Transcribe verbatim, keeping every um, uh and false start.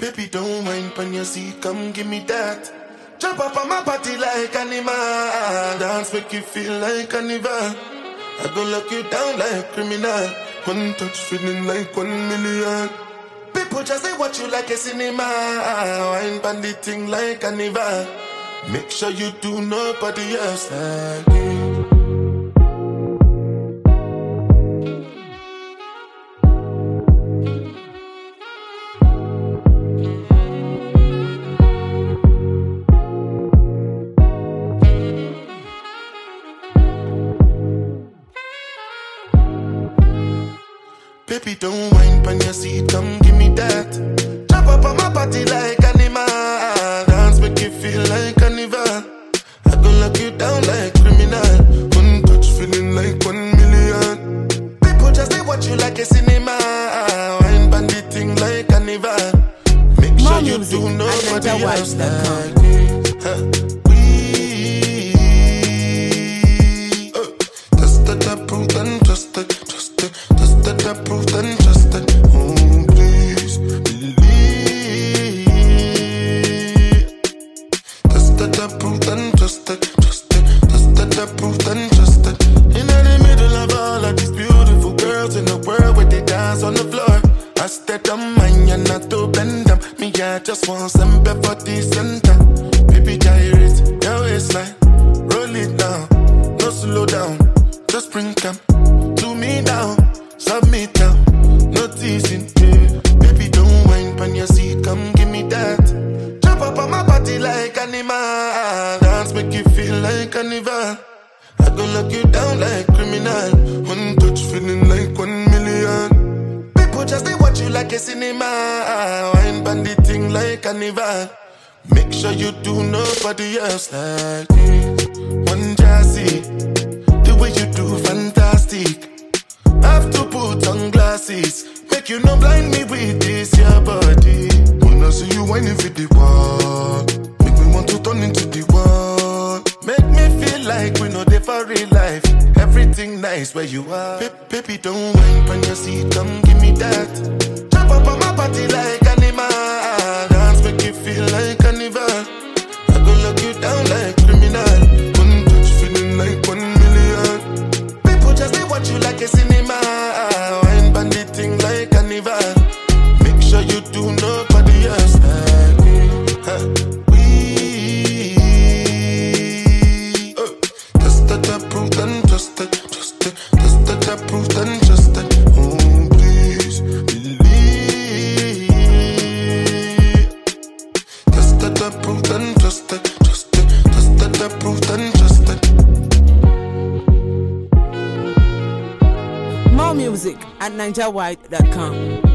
Baby, don't mind on your seat, come give me that. Jump up on my body like animal. Dance make you feel like carnival. I go lock you down like criminal. One touch feeling like one million. People just say watch you like a cinema. Wine bandit thing like carnival. Make sure you do nobody else like me. Baby, don't whine on your seat, come give me that. Jump up on my body like animal. Dance make you feel like carnival. I go lock you down like criminal. One touch feeling like one million. People just say watch you like a cinema. Wine bandit thing like carnival. Make sure you do nobody else like me. Huh. We uh, tested, approved and trusted, trusted. Tested, approved and trusted. Oh, please believe. Tested, approved and trusted, trusted. Tested, approved and trusted. In the middle of all of these beautiful girls in the world where they dance on the floor, I stayed on mine and not to bend them. Me, I just want some for the center. Baby, gyrate your waistline, roll it down, no slow down, just bring them to me now. Submit now, no teasing, yeah. Baby, don't whine on your seat, come give me that. Jump up on my body like animal. Dance make you feel like carnival. I go lock you down like criminal. One touch feeling like one million. People just they watch you like a cinema. Wine bandit thing like carnival. Make sure you do nobody else like me. One jazzy, the way you do fantastic. Have to put on glasses, make you not blind me with this your body. Wanna see you whining for the wall, make me want to turn into the wall. Make me feel like we know they for real life. Everything nice where you are. Ba- baby, don't whine on your seat, come give me that. Jump up on my body like animal. Dance make you feel like carnival. I go lock you down like criminal. One touch feeling like one million. People just they watch you like a cinema. Wine bandit thing like carnival. Make sure you do nobody else like me. Huh. We uh, tested, approved and trusted, trusted. Tested, approved and trusted. Oh, please believe. Tested, approved and trusted, trusted. Tested, approved and trusted. More music at ninja white dot com.